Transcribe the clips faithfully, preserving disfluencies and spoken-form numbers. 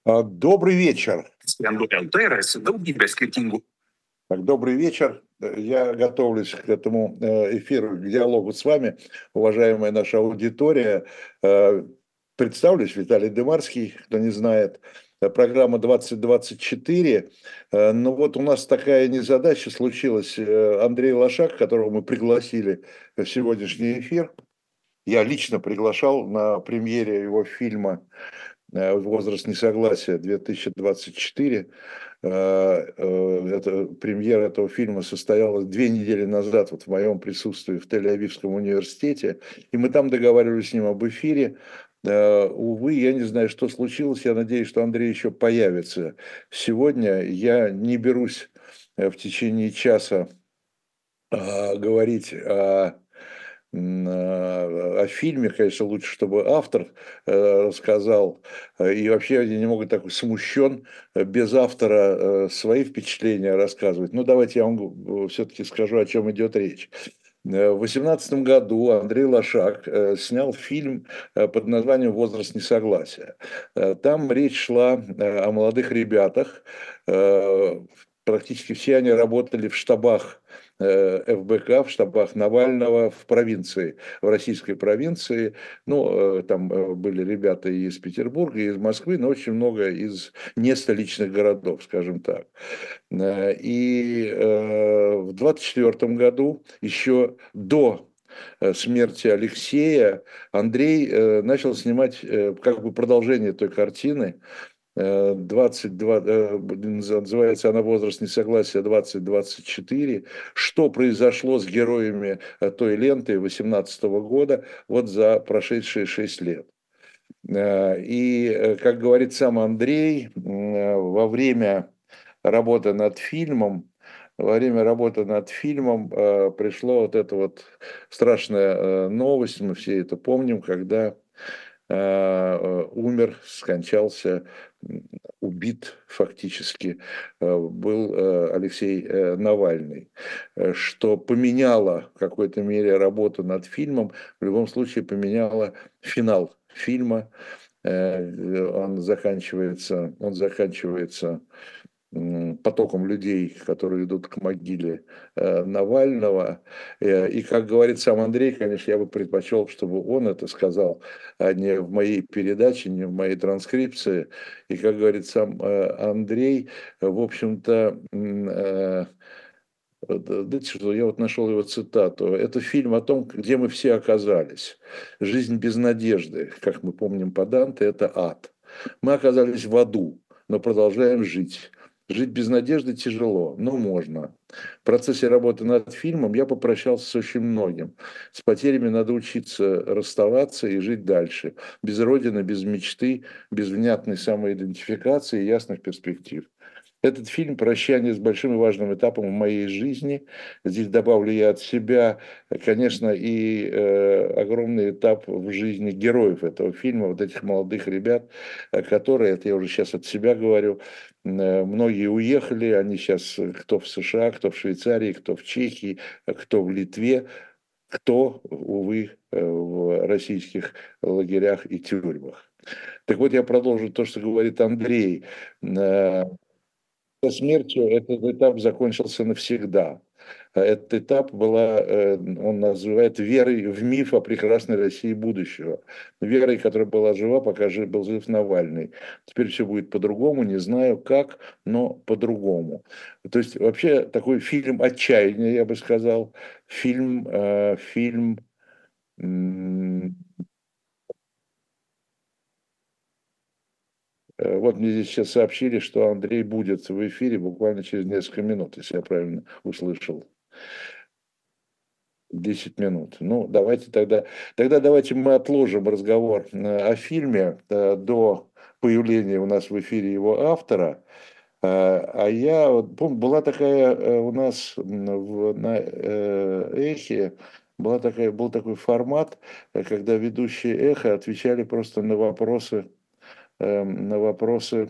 А, Добрый вечер. Андреас, daugybė skirtingų. Так, добрый вечер. Э, Я готовлюсь к этому э, эфиру, к диалогу с вами, уважаемая наша аудитория. Э, Представлюсь, Виталий Дымарский, кто не знает. Э, Программа двадцать двадцать четыре. Э, Ну вот у нас такая незадача случилась. Э, Андрей Лошак, которого мы пригласили в сегодняшний эфир, я лично приглашал на премьере его фильма э, «Возраст несогласия» две тысячи двадцать четыре. Э, э, Это, премьера этого фильма состоялась две недели назад вот в моем присутствии в Тель-Авивском университете, и мы там договаривались с ним об эфире. Э, Увы, я не знаю, что случилось, я надеюсь, что Андрей еще появится сегодня. Я не берусь э, в течение часа а, говорить о м, а, о фильме, конечно, лучше, чтобы автор э, рассказал. Э, И вообще я немного такой смущен э, без автора э, свои впечатления рассказывать. Ну, давайте я вам все-таки скажу, о чем идет речь. Э, В две тысячи восемнадцатом году Андрей Лошак э, снял фильм э, под названием «Возраст несогласия». Э, Там речь шла э, о молодых ребятах. Э, Практически все они работали в штабах э, эф бэ ка, в штабах Навального в провинции, в российской провинции. Ну, э, там э, были ребята и из Петербурга, и из Москвы, но очень много из нестоличных городов, скажем так. Э, И э, в двадцать четвертом году, еще до э, смерти Алексея, Андрей э, начал снимать э, как бы продолжение той картины. Э, двадцать два, э, называется она «Возраст несогласия двадцать двадцать четыре». Что произошло с героями э, той ленты восемнадцатого года вот за прошедшие шесть лет. Э, И, э, как говорит сам Андрей, м, э, во время работы над фильмом, во время работы над фильмом э, пришло вот эта вот страшная э, новость, мы все это помним, когда э, э, умер, скончался, м, убит фактически э, был э, Алексей э, Навальный, э, что поменяло в какой-то мере работу над фильмом, в любом случае поменяло финал фильма. Э, Он заканчивается, он заканчивается м, потоком людей, которые идут к могиле э, Навального. Э, И, как говорит сам Андрей, конечно, я бы предпочел, чтобы он это сказал, а не в моей передаче, не в моей транскрипции. И, как говорит сам э, Андрей, в общем-то, м, э, знаете что, я вот нашел его цитату. Это фильм о том, где мы все оказались. Жизнь без надежды, как мы помним по Данте, это ад. Мы оказались в аду, но продолжаем жить. Жить без надежды тяжело, но можно. В процессе работы над фильмом я попрощался с очень многим. С потерями надо учиться расставаться и жить дальше. Без родины, без мечты, без внятной самоидентификации и ясных перспектив. Этот фильм «Прощание с большим и важным этапом в моей жизни». Здесь добавлю я от себя, конечно, и э, огромный этап в жизни героев этого фильма, вот этих молодых ребят, э, которые, это я уже сейчас от себя говорю, э, многие уехали, они сейчас э, кто в С Ш А, кто в Швейцарии, кто в Чехии, э, кто в Литве, кто, увы, э, в российских лагерях и тюрьмах. Так вот, я продолжу то, что говорит Андрей. Э, со смертью этот этап закончился навсегда. А этот этап была, э, он называет верой в миф о прекрасной России будущего. Верой, которая была жива, пока жив, был жив Навальный. Теперь все будет по-другому, не знаю как, но по-другому. То есть вообще такой фильм отчаяния, я бы сказал. Фильм, э, фильм м, э, вот мне здесь сейчас сообщили, что Андрей будет в эфире буквально через несколько минут, если я правильно услышал. Десять минут. Ну, давайте тогда, тогда давайте мы отложим разговор э, о фильме э, до появления у нас в эфире его автора. Э, А я вот помню, была такая э, у нас м, в, на э, Эхе, была такая, был такой формат, э, когда ведущие Эхо отвечали просто на вопросы, э, на вопросы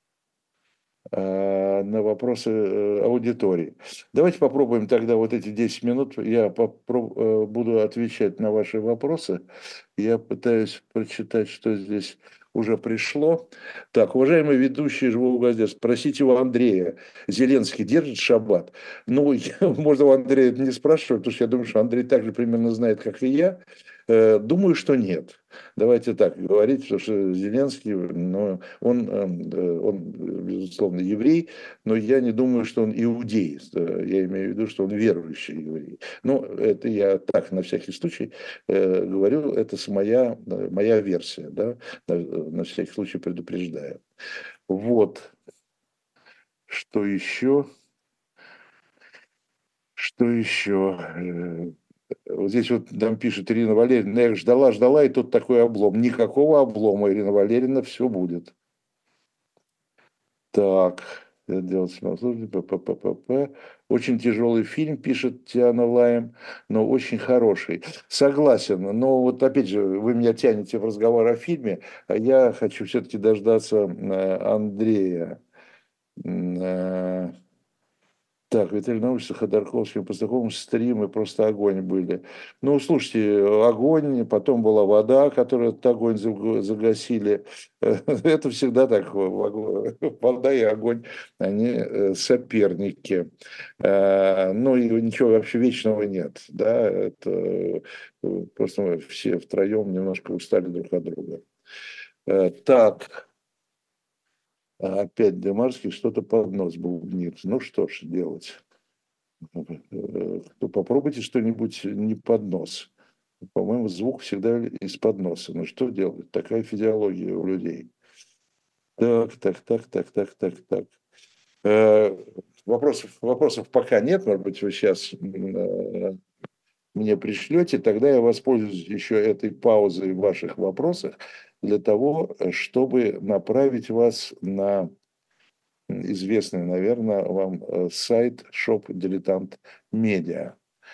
э, на вопросы э, аудитории. Давайте попробуем тогда вот эти десять минут, я попро- э, буду отвечать на ваши вопросы. Я пытаюсь прочитать, что здесь уже пришло. Так, уважаемые ведущие «Живого гвоздя», спросите у Андрея, Зеленский держит шаббат? Ну, я, можно у Андрея это не спрашивать, потому что я думаю, что Андрей также примерно знает, как и я. Э, Думаю, что нет. Давайте так говорить, потому что Зеленский, ну, он, э, он, безусловно, еврей, но я не думаю, что он иудей. Э, Я имею в виду, что он верующий еврей. Ну, это я так, на всякий случай, э, говорю, это с моя, э, моя версия, да, на, на всякий случай предупреждаю. Вот, что еще? Что еще? Э, Вот здесь вот нам пишет Ирина Валерьевна, я ждала, ждала, и тут такой облом. Никакого облома, Ирина Валерьевна, все будет. Так, это делать самослужение, п п п п п. Очень тяжелый фильм, пишет Диана Лайм, но очень хороший. Согласен, но вот опять же, вы меня тянете в разговор о фильме, а я хочу все-таки дождаться э, Андрея. М, э, Так, Виталий Научный, Ходорковский, Пастуховым стримы просто огонь были. Ну, слушайте, огонь, потом была вода, которую этот огонь заг- загасили. Это всегда так. в- Вода и огонь, они э, соперники. Э, Ну, и ничего вообще вечного нет. Да, это э, просто мы все втроем немножко устали друг от друга. Э, Так, а опять Демарский что-то под нос бубнит. Ну, что ж делать? Э, то попробуйте что-нибудь не под нос. По-моему, звук всегда из-под носа. Ну что делать? Такая физиология у людей. Так, так, так, так, так, так, так. Э, Вопросов, вопросов пока нет. Может быть, вы сейчас мне пришлете, тогда я воспользуюсь еще этой паузой в ваших вопросах для того, чтобы направить вас на известный, наверное, вам э, сайт Shop Дилетант Медиа.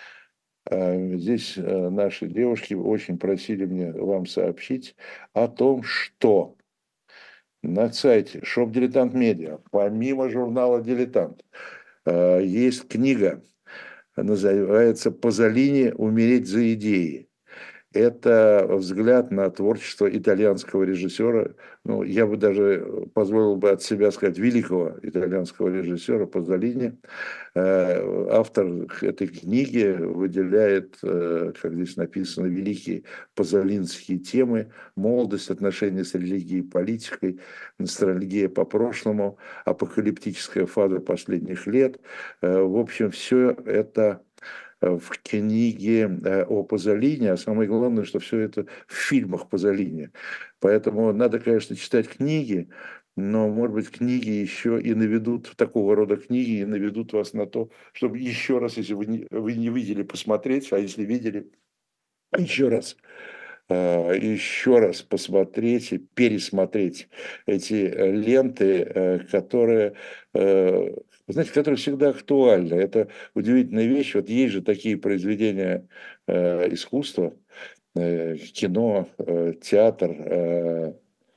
Э, Здесь э, наши девушки очень просили мне вам сообщить о том, что на сайте Shop Дилетант Медиа, помимо журнала «Дилетант», э, есть книга, называется «Пазолини. Умереть за идеи». Это взгляд на творчество итальянского режиссера, ну, я бы даже позволил бы от себя сказать, великого итальянского режиссера Пазолини. Э, Автор этой книги выделяет, э, как здесь написано, великие пазолинские темы: молодость, отношения с религией и политикой, ностальгия по прошлому, апокалиптическая фаза последних лет. Э, В общем, все это в книге э, о Пазолини, а самое главное, что все это в фильмах Пазолини. Поэтому надо, конечно, читать книги, но, может быть, книги еще и наведут, такого рода книги и наведут вас на то, чтобы еще раз, если вы не, вы не видели, посмотреть, а если видели, еще раз э, еще раз посмотреть и пересмотреть эти э, ленты, э, которые, э, вы знаете, которые всегда актуальны. Это удивительная вещь. Вот есть же такие произведения э, искусства, э, кино, э, театр, э,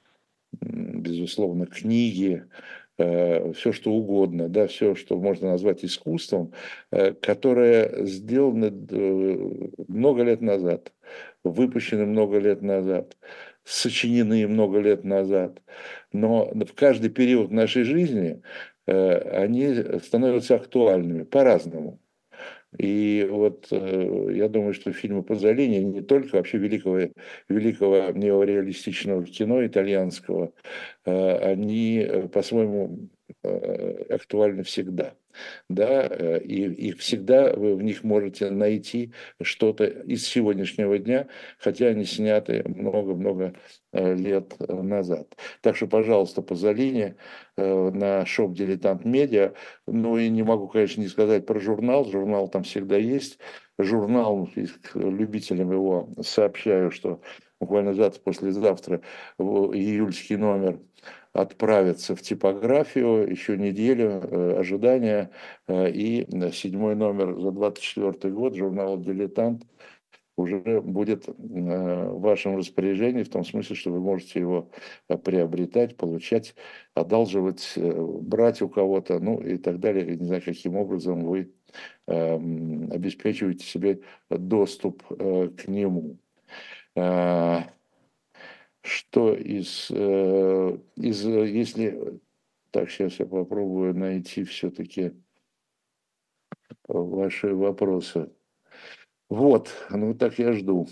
безусловно, книги, все что угодно, да, все, что можно назвать искусством, э, которое сделано э, много лет назад, выпущены много лет назад, сочинены много лет назад, но в каждый период нашей жизни э, они становятся актуальными по-разному. И вот э, я думаю, что фильмы Пазолини не только вообще великого, великого неореалистичного кино итальянского, э, они э, по-своему э, актуальны всегда. Да, э, и, и всегда вы в них можете найти что-то из сегодняшнего дня, хотя они сняты много-много э, лет э, назад. Так что, пожалуйста, Пазолини э, на шоп «Дилетант Медиа». Ну и не могу, конечно, не сказать про журнал. Журнал там всегда есть. Журнал, любителям его сообщаю, что буквально завтра, послезавтра в июльский номер отправится в типографию, еще неделю э, ожидания, э, и седьмой номер за двадцать четвёртый год журнала «Дилетант» уже будет э, в вашем распоряжении, в том смысле, что вы можете его э, приобретать, получать, одалживать, э, брать у кого-то, ну и так далее. Я не знаю, каким образом вы э, обеспечиваете себе доступ э, к нему. Э, что из, э, из э, если... Так, сейчас я попробую найти все-таки ваши вопросы. Вот, ну так я жду.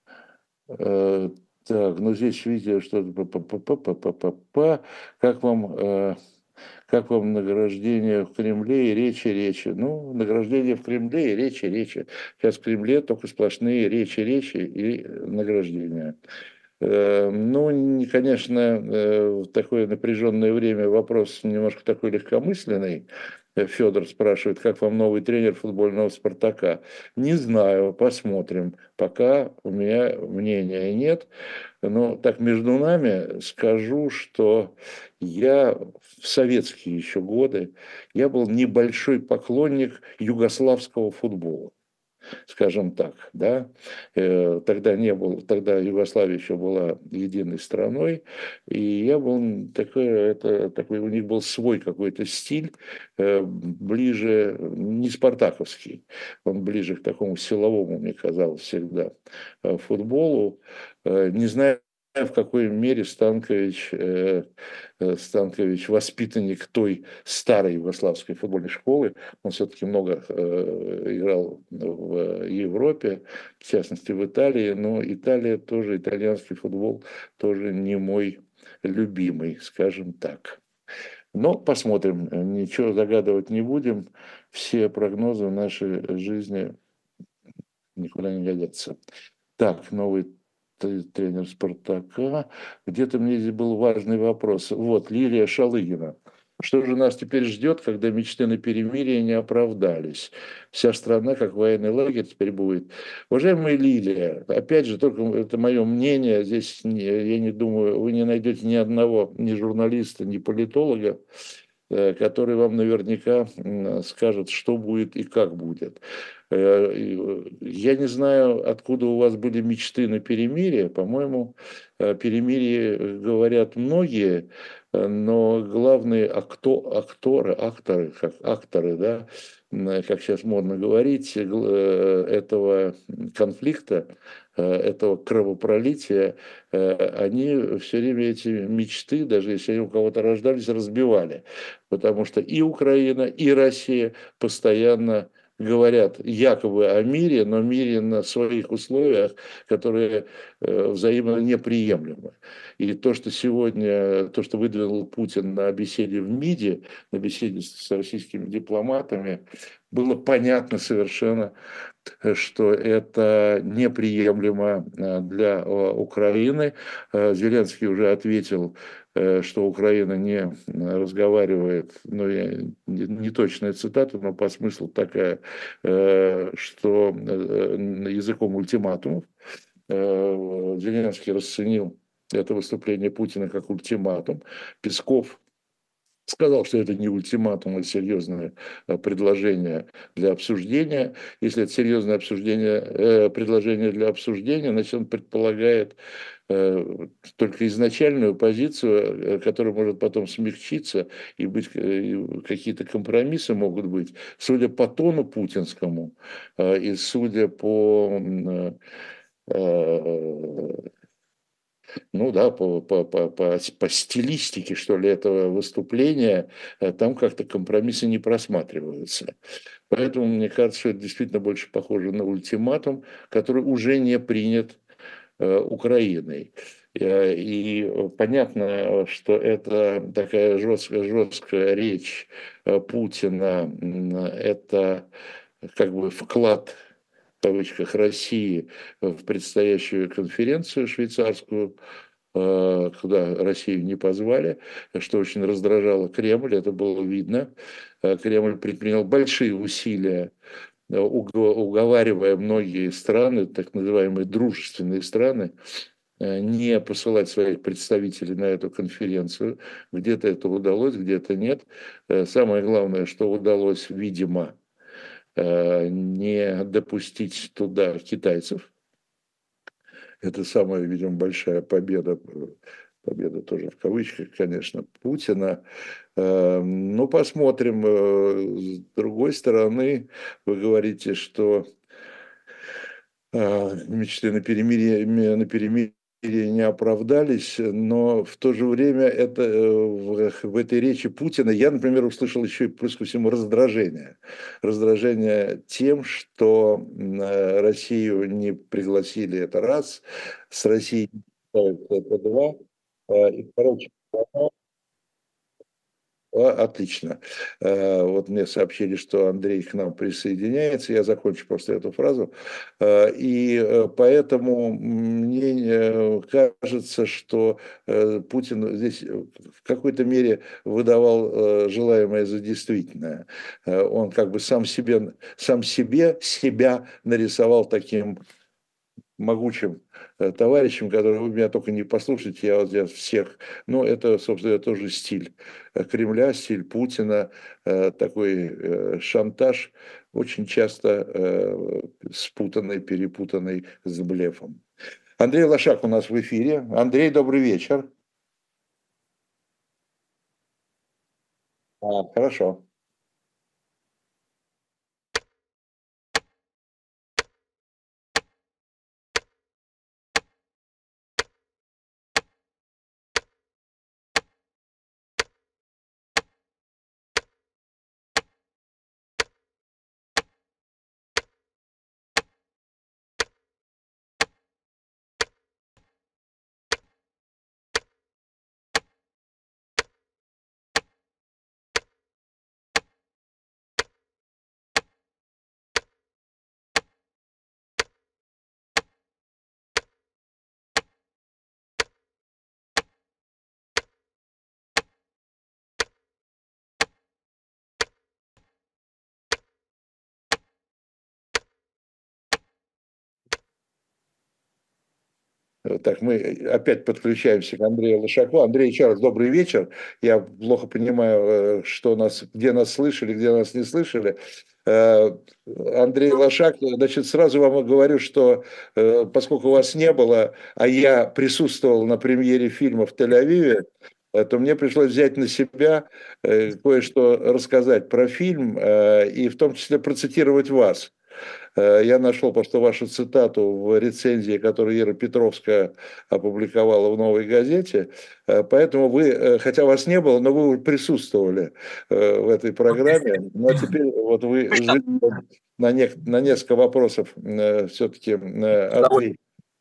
Э, Так, ну здесь видео что-то... па-па-па-па-па-па-па. Как вам, э, как вам награждение в Кремле и речи, речи? Ну, награждение в Кремле и речи, речи. Сейчас в Кремле только сплошные речи, речи и награждения. Э, Ну, не- конечно, э, в такое напряженное время вопрос немножко такой легкомысленный. Э, Федор спрашивает, как вам новый тренер футбольного «Спартака»? Не знаю, посмотрим. Пока у меня мнения нет. Но так между нами скажу, что я в советские еще годы, я был небольшой поклонник югославского футбола, скажем так, да. Э, Тогда не был, тогда Югославия еще была единой страной, и я был такой, это, такой, у них был свой какой-то стиль, э, ближе, не спартаковский, он ближе к такому силовому, мне казалось, всегда э, футболу. Э, Не знаю, в какой мере Станкович, э, э, Станкович воспитанник той старой югославской футбольной школы. Он все-таки много э, играл в Европе, в частности в Италии, но Италия тоже, итальянский футбол тоже не мой любимый, скажем так. Но посмотрим, ничего загадывать не будем, все прогнозы в нашей жизни никуда не годятся. Так, новый т- тренер «Спартака». Где-то мне здесь был важный вопрос. Вот, Лилия Шалыгина. Что же нас теперь ждет, когда мечты на перемирие не оправдались? Вся страна, как военный лагерь, теперь будет. Уважаемая Лилия, опять же, только это мое мнение, здесь не- я не думаю, вы не найдете ни одного, ни журналиста, ни политолога, э, который вам наверняка м, скажет, что будет и как будет. Э, и, э, Я не знаю, откуда у вас были мечты на перемирие. По-моему, о перемирии э, говорят многие, э, но главные акто, акторы, акторы, как акторы, да, м, как сейчас модно говорить, э, гл- э, этого конфликта, э, этого кровопролития, э, они все время эти мечты, даже если они у кого-то рождались, разбивали. Потому что и Украина, и Россия постоянно говорят якобы о мире, но мире на своих условиях, которые э, взаимно неприемлемы. И то, что сегодня, то, что выдвинул Путин на беседе в МИДе, на беседе с российскими дипломатами, было понятно совершенно, что это неприемлемо э, для э, Украины. Э, Зеленский уже ответил, э, что Украина не разговаривает, ну, я, не, не точная цитата, но по смыслу такая, э, что э, языком ультиматумов. Э, Зеленский расценил это выступление Путина как ультиматум. Песков сказал, что это не ультиматум, а серьезное э, предложение для обсуждения. Если это серьезное обсуждение, э, предложение для обсуждения, значит, он предполагает э, только изначальную позицию, э, которая может потом смягчиться и быть э, и какие-то компромиссы могут быть. Судя по тону путинскому э, и судя по э, э, ну да, по, по, по, по, по стилистике, что ли, этого выступления, э, там как-то компромиссы не просматриваются. Поэтому мне кажется, что это действительно больше похоже на ультиматум, который уже не принят э, Украиной. Э, И понятно, что это такая жесткая, жесткая речь э, Путина, м, это как бы вклад в кавычках России в предстоящую конференцию швейцарскую, э, куда Россию не позвали, что очень раздражало Кремль, это было видно. Э, Кремль предпринял большие усилия, э, уго- уговаривая многие страны, так называемые дружественные страны, э, не посылать своих представителей на эту конференцию. Где-то это удалось, где-то нет. Э, Самое главное, что удалось, видимо, э, не допустить туда китайцев. Это самая, видимо, большая победа, э, победа тоже в кавычках, конечно, Путина. Э, Ну, посмотрим. Э, С другой стороны, вы говорите, что э, мечты на перемирие, на перемирие не оправдались, но в то же время это, э, в, в этой речи Путина я, например, услышал еще и плюс ко всему раздражение. Раздражение тем, что м, э, Россию не пригласили, это раз, с Россией не считают, это два. Э, И, короче, а, отлично. Э, Вот мне сообщили, что Андрей к нам присоединяется. Я закончу просто эту фразу. Э, И э, поэтому мне э, кажется, что э, Путин здесь э, в какой-то мере выдавал э, желаемое за действительное. Э, Он как бы сам себе, сам себе себя нарисовал таким могучим э, товарищем, который вы меня только не послушайте, я вот здесь всех. Но это, собственно, тоже стиль э, Кремля, стиль Путина, э, такой э, шантаж, очень часто э, спутанный, перепутанный с блефом. Андрей Лошак у нас в эфире. Андрей, добрый вечер. А, хорошо. Э, Так, мы опять подключаемся к Андрею Лошаку. Андрей, еще раз добрый вечер. Я плохо понимаю, э, что нас, где нас слышали, где нас не слышали. Э, Андрей Лошак, значит, сразу вам говорю, что э, поскольку вас не было, а я присутствовал на премьере фильма в Тель-Авиве, э, то мне пришлось взять на себя э, кое-что рассказать про фильм э, и в том числе процитировать вас. Э, Я нашел просто вашу цитату в рецензии, которую Ира Петровская опубликовала в «Новой газете». Э, Поэтому вы, э, хотя вас не было, но вы присутствовали э, в этой программе. Но теперь вот вы на, не- на несколько вопросов все-таки ответите.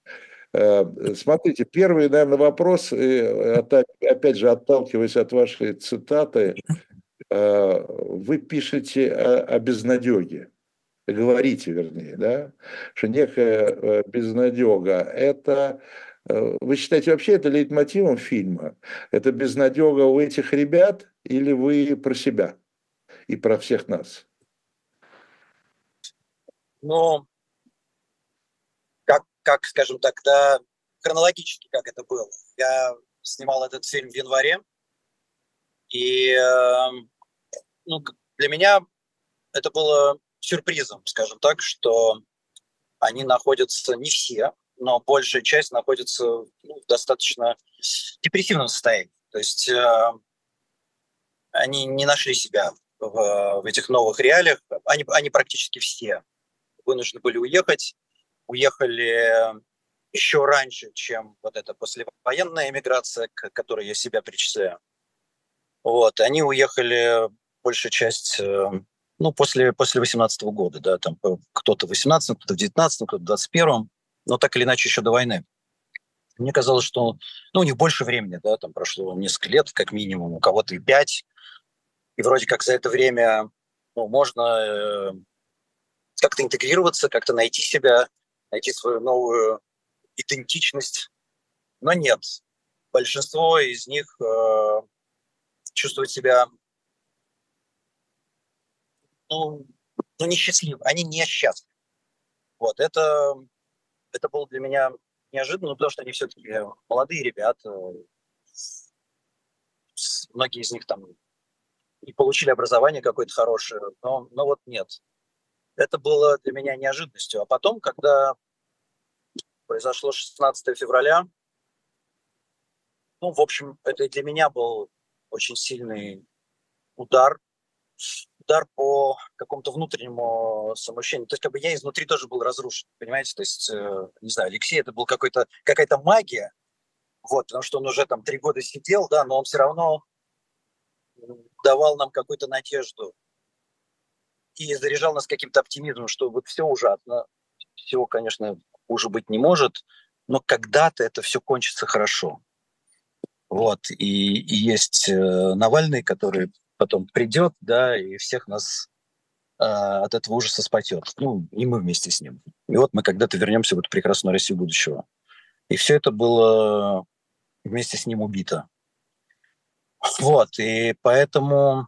Э, Смотрите, первый, наверное, вопрос, э, опять опять же, отталкиваясь от вашей цитаты, э, вы пишете о, о безнадеге, говорите, вернее, да, что некая э, безнадега, это, э, вы считаете, вообще это лейтмотивом фильма? Это безнадега у этих ребят или вы про себя и про всех нас? Но как, как, скажем так, да, хронологически, как это было. Я снимал этот фильм в январе, и э, ну, для меня это было сюрпризом, скажем так, что они находятся, не все, но большая часть находится ну, в достаточно депрессивном состоянии. То есть э, они не нашли себя в, в этих новых реалиях. Они, они практически все вынуждены были уехать. Уехали еще раньше, чем вот эта послевоенная эмиграция, к которой я себя причисляю. Вот, они уехали большая часть, э, ну, после, после восемнадцатого года, да, там э, кто-то в восемнадцатом, кто-то в девятнадцатом, кто-то в двадцать первом, но так или иначе еще до войны. Мне казалось, что, ну, у них больше времени, да, там прошло несколько лет, как минимум, у кого-то и пять, и вроде как за это время, ну, можно э, как-то интегрироваться, как-то найти себя, найти свою новую идентичность, но нет. Большинство из них э, чувствуют себя ну, ну, несчастливы, они несчастны. Вот, это, это было для меня неожиданно, потому что они все-таки молодые ребята, многие из них там и получили образование какое-то хорошее, но, но вот нет. Это было для меня неожиданностью. А потом, когда произошло шестнадцатого февраля, ну, в общем, это для меня был очень сильный удар. удар по какому-то внутреннему самоощущению. То есть как бы я изнутри тоже был разрушен, понимаете? То есть, э, не знаю, Алексей это был какой-то, какая-то магия, вот, потому что он уже там три года сидел, да, но он все равно давал нам какую-то надежду и заряжал нас каким-то оптимизмом, что вот все ужасно, всего, конечно, хуже быть не может, но когда-то это все кончится хорошо. Вот, и, и есть э, Навальный, который потом придет, да, и всех нас э, от этого ужаса спасет. Ну, и мы вместе с ним. И вот мы когда-то вернемся в эту прекрасную Россию будущего. И все это было вместе с ним убито. Вот, и поэтому,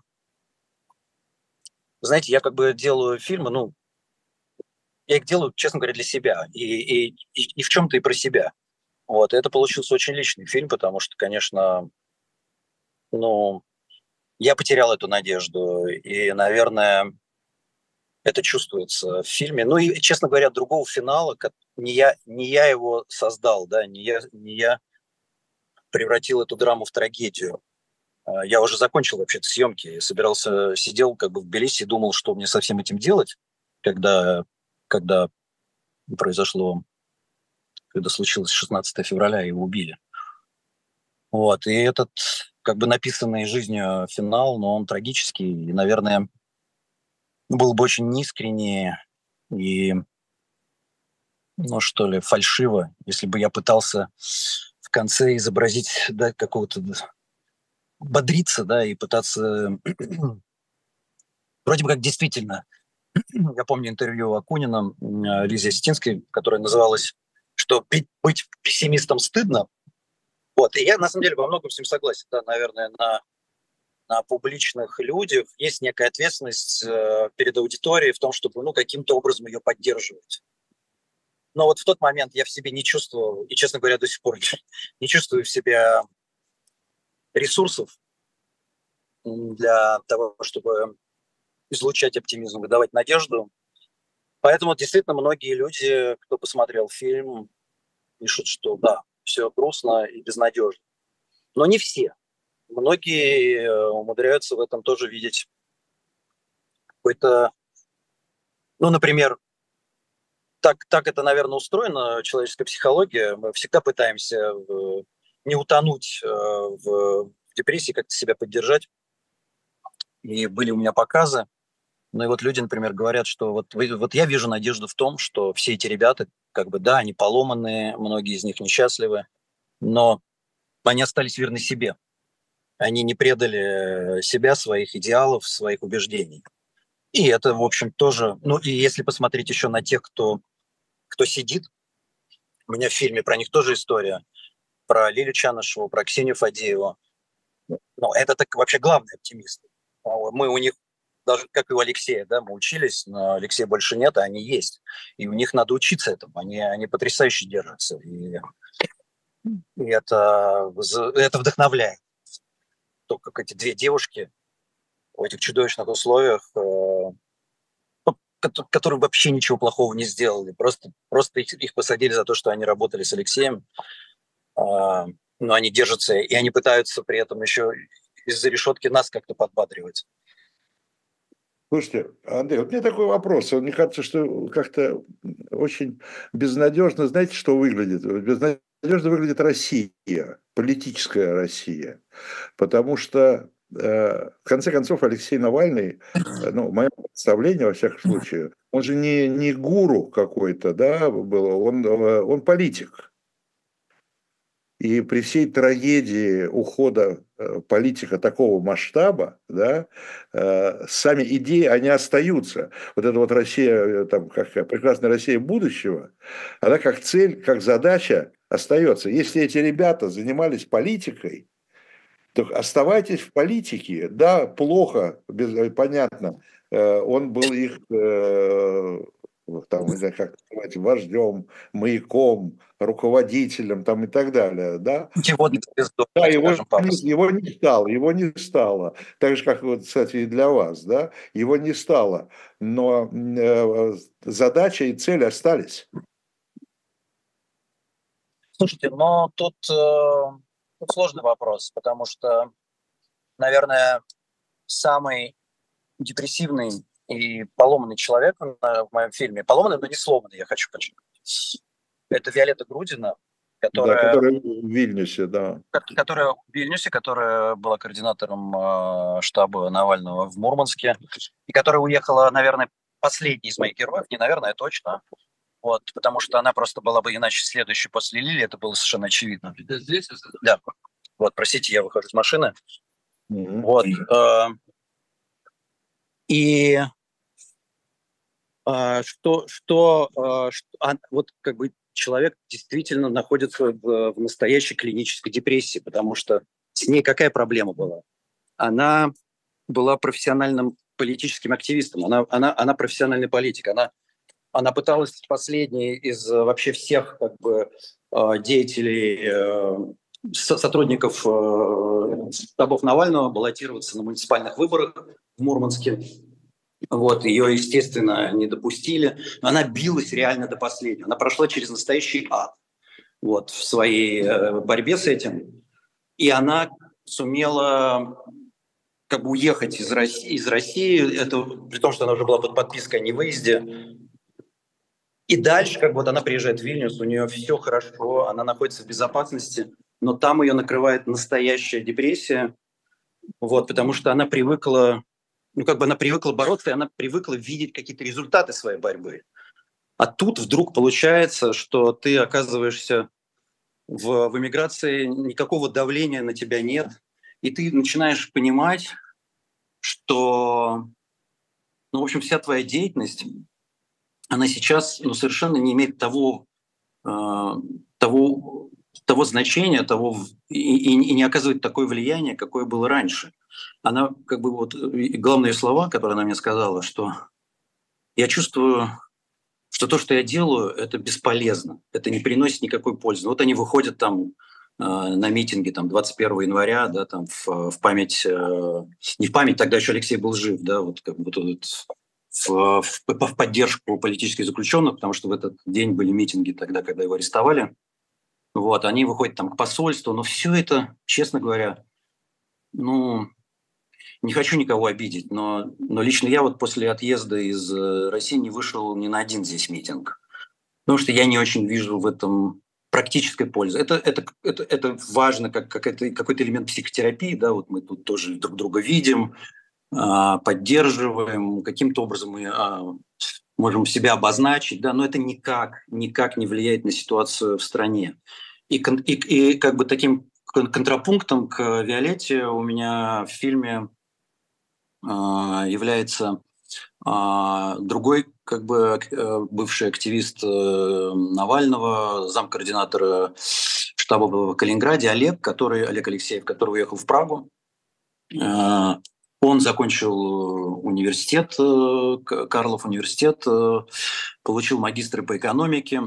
знаете, я как бы делаю фильмы, ну, я их делаю, честно говоря, для себя. И, и, и, и в чем-то и про себя. Вот, и это получился очень личный фильм, потому что, конечно, ну, я потерял эту надежду. И, наверное, это чувствуется в фильме. Ну и, честно говоря, другого финала, как не я, не я его создал, да, не я, не я превратил эту драму в трагедию. А, Я уже закончил вообще-то съемки, я собирался, сидел как бы в Тбилиси и думал, что мне со всем этим делать, когда, когда произошло, когда случилось шестнадцатое февраля, его убили. Вот, и этот как бы написанный жизнью финал, но он трагический, и, наверное, был бы очень неискренне и, ну что ли, фальшиво, если бы я пытался в конце изобразить, да, какого-то бодриться, да, и пытаться вроде бы как действительно. Я помню интервью Акунина м, Лизе Осетинской, которое называлось, что быть, быть пессимистом стыдно. Вот, и я на самом деле во многом с ним согласен, да, наверное, на, на публичных людях есть некая ответственность э, перед аудиторией в том, чтобы, ну, каким-то образом ее поддерживать. Но вот в тот момент я в себе не чувствовал, и, честно говоря, до сих пор не чувствую в себе ресурсов для того, чтобы излучать оптимизм, выдавать надежду. Поэтому действительно многие люди, кто посмотрел фильм, пишут, что да, все грустно и безнадежно. Но не все. Многие э, умудряются в этом тоже видеть какой-то, ну, например, так, так это, наверное, устроена человеческая психология. Мы всегда пытаемся в- не утонуть э, в, в депрессии, как-то себя поддержать. И были у меня показы. Ну и вот люди, например, говорят, что вот, вы- вот я вижу надежду в том, что все эти ребята, как бы, да, они поломанные, многие из них несчастливы, но они остались верны себе. Они не предали э, себя, своих идеалов, своих убеждений. И это, в общем, тоже... Ну и если посмотреть еще на тех, кто, кто сидит, у меня в фильме про них тоже история, про Лилю Чанышеву, про Ксению Фадееву. Ну, это так вообще главные оптимисты. А Мы у них, даже как и у Алексея, да, мы учились, но Алексея больше нет, а они есть. И у них надо учиться этому. Они, они потрясающе держатся. И, и это, это вдохновляет. То, как эти две девушки в этих чудовищных условиях, э, ну, кото- которые вообще ничего плохого не сделали. Просто, просто их, их посадили за то, что они работали с Алексеем. А, но они держатся, и они пытаются при этом еще из-за решетки нас как-то подбадривать. Слушайте, Андрей, вот у меня такой вопрос. Мне кажется, что как-то очень безнадежно, знаете, что выглядит? Безнадежно выглядит Россия, политическая Россия. Потому что, э, в конце концов, Алексей Навальный, э, ну, в моем представлении, во всяком случае, он же не, не гуру какой-то, да, был, он, э, он политик. И при всей трагедии ухода э, политика такого масштаба, да, э, сами идеи, они остаются. Вот эта вот Россия, э, там, как прекрасная Россия будущего, она как цель, как задача остается. Если эти ребята занимались политикой, то оставайтесь в политике. Да, плохо, без, э, понятно. Э, Он был их, э, вот там, не знаю, как называть, вождем, маяком, руководителем там и так далее, да. Путеводной звездой, Да, так его, скажем, не- пафосно. его не стало, его не стало. Так же, как вот, кстати, и для вас, да, его не стало. Но э, задача и цель остались. Слушайте, но тут, э, тут сложный вопрос, потому что, наверное, самый депрессивный и поломанный человек в моем фильме. Поломанный, но не сломанный, я хочу подчеркнуть. Это Виолетта Грудина, Да, которая, который в Вильнюсе, да. которая в Вильнюсе, которая была координатором э, штаба Навального в Мурманске, и которая уехала, наверное, последней из моих героев, не наверное, а точно, вот, потому что она просто была бы иначе следующей после Лили, это было совершенно очевидно. Это здесь? Да. Вот, простите, я выхожу из машины. Мгм. Вот. Э, и э, что, что, э, что а, вот как бы человек действительно находится в, в настоящей клинической депрессии, потому что с ней какая проблема была? Она была профессиональным политическим активистом, она, она, она профессиональный политик, она, она пыталась последней из э, вообще всех как бы э, деятелей, э, со- сотрудников э, штабов Навального баллотироваться на муниципальных выборах в Мурманске. Вот, ее, естественно, не допустили. Но она билась реально до последнего. Она прошла через настоящий ад вот, в своей э, борьбе с этим. И она сумела как бы уехать из России, из России, это при том, что она уже была под подпиской о невыезде. И дальше, как бы вот она приезжает в Вильнюс, у нее все хорошо, она находится в безопасности, но там ее накрывает настоящая депрессия, вот, потому что она привыкла, ну как бы она привыкла бороться, и она привыкла видеть какие-то результаты своей борьбы. А тут вдруг получается, что ты оказываешься в, в эмиграции, никакого давления на тебя нет, и ты начинаешь понимать, что, ну, в общем, вся твоя деятельность, она сейчас ну, совершенно не имеет того, э, того, того значения, того, и, и- и не оказывает такое влияние, какое было раньше. Она, как бы, вот, и главные слова, которые она мне сказала, что я чувствую, что то, что я делаю, это бесполезно, это не приносит никакой пользы. Вот они выходят там э, на митинги там, двадцать первого января, да, там, в, в память, э, не в память, тогда еще Алексей был жив, да, вот, как бы, вот, вот, в, в, в поддержку политических заключенных, потому что в этот день были митинги тогда, когда его арестовали. Вот, они выходят там к посольству, но все это, честно говоря, ну, не хочу никого обидеть, но, но лично я вот после отъезда из э, России не вышел ни на один здесь митинг. Потому что я не очень вижу в этом практической пользы. Это, это, это, это важно, как, как это, какой-то элемент психотерапии, да, вот мы тут тоже друг друга видим, а, поддерживаем, каким-то образом мы а, можем себя обозначить, да, но это никак, никак не влияет на ситуацию в стране. И, кон- и, и как бы таким кон- контрапунктом к Виолетте у меня в фильме а, является а, другой, как бы, ак- э, бывший активист э, Навального, замкоординатора штаба в Калининграде, Олег, который, Олег Алексеев, который уехал в Прагу. Э, Он закончил университет, э, К- Карлов университет, э, получил магистры по экономике,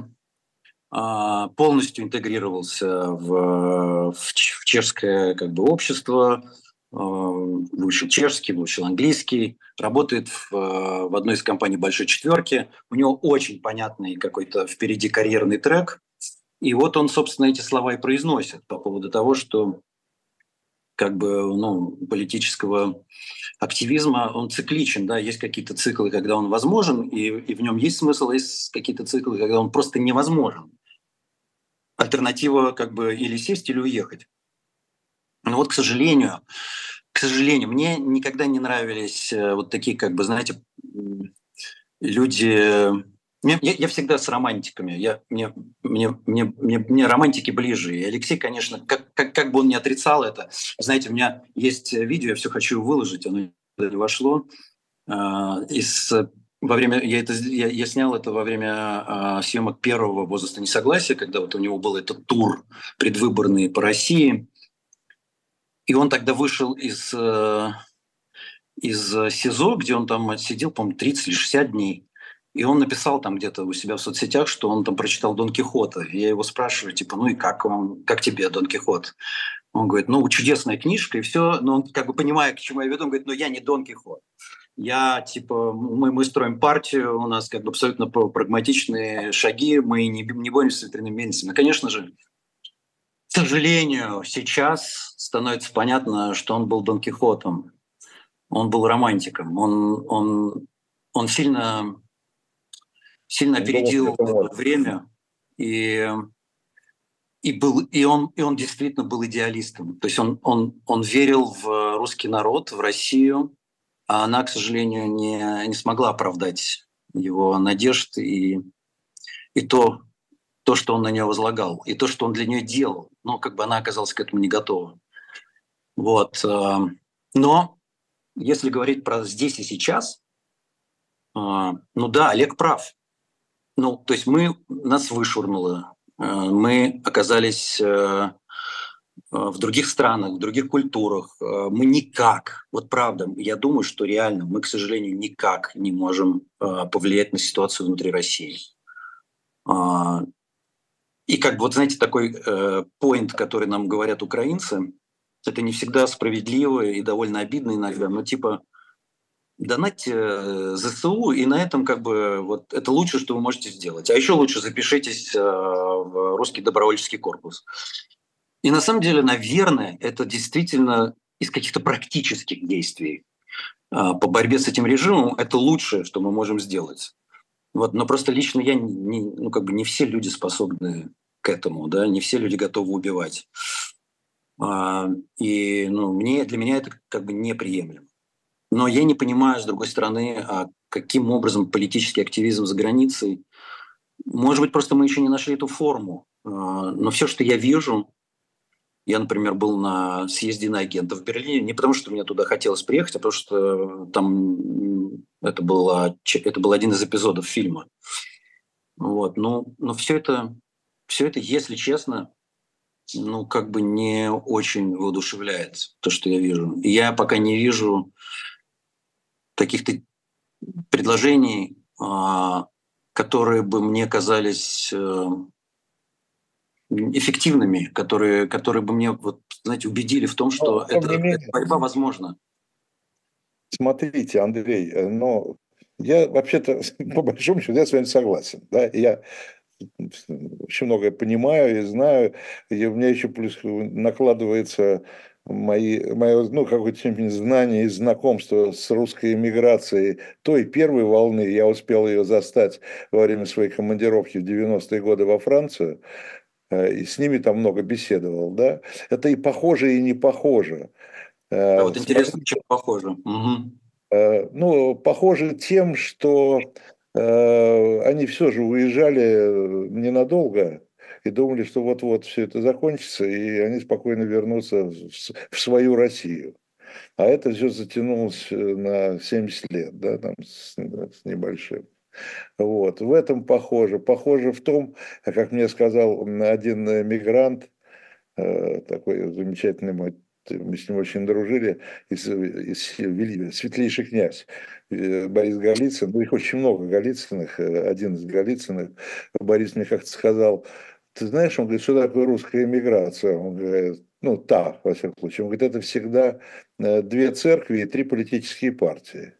а, полностью интегрировался в, в ч- в чешское как бы, общество, э, выучил чешский, выучил английский, работает в, э, в одной из компаний «Большой четверки». У него очень понятный какой-то впереди карьерный трек. И вот он, собственно, эти слова и произносит по поводу того, что как бы, ну, политического активизма, он цикличен, да, есть какие-то циклы, когда он возможен, и, и в нем есть смысл, есть какие-то циклы, когда он просто невозможен. Альтернатива как бы или сесть, или уехать. Но вот, к сожалению, к сожалению, мне никогда не нравились э, вот такие, как бы, знаете, м, люди. Мне- Я, я всегда с романтиками. Я, мне, мне, мне, мне, мне романтики ближе. И Алексей, конечно, как, как, как бы он ни отрицал это. Знаете, у меня есть видео, я все хочу выложить, оно не вошло. А, из, во время, я, это, я, я снял это во время а, съемок первого «Возраста несогласия», когда вот у него был этот тур предвыборный по России. И он тогда вышел из, э, из СИЗО, где он там сидел, по-моему, тридцать или шестьдесят дней. И он написал там где-то у себя в соцсетях, что он там прочитал Дон Кихота. И я его спрашиваю, типа, ну и как вам, как тебе Дон Кихот? Он говорит, ну, чудесная книжка, и все. Но он, как бы понимая, к чему я веду, он говорит, ну, я не Дон Кихот. Я, типа, мы, мы строим партию, у нас как бы абсолютно прагматичные шаги, мы не, не боремся с ветряными мельницами. Конечно же, к сожалению, сейчас становится понятно, что он был Дон Кихотом. Он был романтиком. Он, он, он сильно, сильно Он думал, опередил что это может. время. И, и, был, и, он, и он действительно был идеалистом. То есть он, он, он верил в русский народ, в Россию, а она, к сожалению, не, не смогла оправдать его надежд и, и то, то, что он на нее возлагал, и то, что он для нее делал. Но как бы она оказалась к этому не готова. Вот. Но если говорить про здесь и сейчас, ну да, Олег прав. Ну, то есть мы, нас вышвырнуло, мы оказались в других странах, в других культурах. Мы никак, вот правда, я думаю, что реально мы, к сожалению, никак не можем повлиять на ситуацию внутри России. И как бы, вот знаете, такой поинт, который нам говорят украинцы, это не всегда справедливо и довольно обидно иногда, но типа донатьте ЗСУ, и на этом как бы вот это лучшее, что вы можете сделать. А еще лучше запишитесь в русский добровольческий корпус. И на самом деле, наверное, это действительно из каких-то практических действий по борьбе с этим режимом это лучшее, что мы можем сделать. Вот, но просто лично я не, ну как бы не все люди способны к этому, да, не все люди готовы убивать. А, и ну, мне, для меня это как бы неприемлемо. Но я не понимаю, с другой стороны, а каким образом политический активизм за границей. Может быть, просто мы еще не нашли эту форму. Но все, что я вижу, я, например, был на съезде иноагентов в Берлине, не потому что мне туда хотелось приехать, а потому что там это, было, это был один из эпизодов фильма. Вот. Но, но все это, все это, если честно, ну, как бы не очень воодушевляет то, что я вижу. И я пока не вижу каких-то предложений, которые бы мне казались эффективными, которые, которые бы мне, вот, знаете, убедили в том, что Но, это, эта борьба возможна. Смотрите, Андрей, но я вообще-то, по большому счету, я с вами согласен. Да? Я очень многое понимаю и знаю, и у меня еще плюс накладывается мои, мое, ну, какое-то знание и знакомство с русской эмиграцией той первой волны. Я успел ее застать во время своей командировки в девяностые годы во Францию, и с ними там много беседовал. Да? Это и похоже, и не похоже. А вот интересно, чем похоже? Угу. Ну, похоже тем, что э, они все же уезжали ненадолго и думали, что вот-вот все это закончится, и они спокойно вернутся в, в свою Россию. А это все затянулось на семьдесят лет, да, там с, с небольшим. Вот. В этом похоже. Похоже в том, как мне сказал один мигрант, э, такой замечательный мой, мы с ним очень дружили, из, из, светлейший князь Борис Голицын, ну их очень много Голицыных, один из Голицыных, Борис мне как-то сказал, ты знаешь, он говорит, что такое русская эмиграция? Он говорит, ну та, во всяком случае, он говорит, это всегда две церкви и три политические партии.